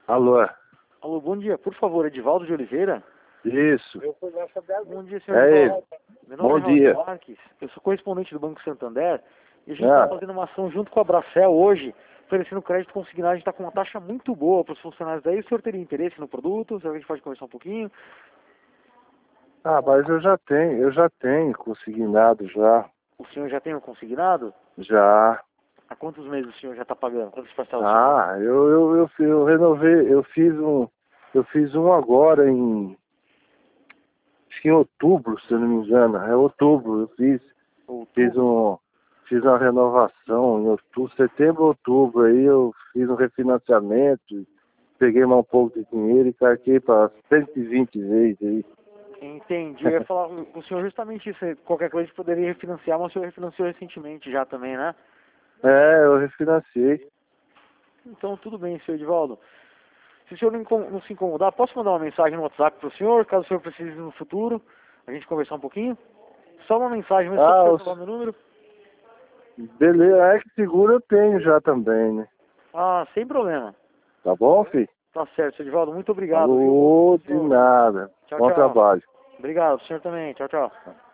Alô? Alô, bom dia. Por favor, Edivaldo de Oliveira? Isso. Bom dia, senhor É Edivaldo. ele. Meu nome Bom é Raul dia. Marques, eu sou correspondente do Banco Santander e a gente está Ah, fazendo uma ação junto com a Bracel hoje, oferecendo crédito consignado. A gente está com uma taxa muito boa para os funcionários daí. O senhor teria interesse no produto? Será que a gente pode conversar um pouquinho? mas eu já tenho consignado já. O senhor já tem o consignado? Já. Há quantos meses o senhor já está pagando? Quantas parcelas o senhor paga? Eu renovei, eu fiz um agora acho que em outubro, se eu não me engano. É outubro, fiz Outubro? fiz uma renovação em outubro, setembro, outubro, aí eu fiz um refinanciamento, peguei mais um pouco de dinheiro e carquei para 120 vezes aí. Entendi. Eu ia falar com o senhor justamente isso. Qualquer coisa a gente poderia refinanciar, mas o senhor refinanciou recentemente já também, né? Eu refinanciei. Então, tudo bem, senhor Edivaldo. Se o senhor não se incomodar, posso mandar uma mensagem no WhatsApp para o senhor, caso o senhor precise no futuro, a gente conversar um pouquinho? Só uma mensagem, mas só para o senhor falar meu número? Beleza, é que seguro eu tenho já também, né? Ah, sem problema. Tá bom, filho? Tá certo, senhor Edivaldo. Muito obrigado, viu? Bom dia Alô, pro de senhor. nada. Tchau, Bom tchau. trabalho. Obrigado, o senhor também. Tchau, tchau.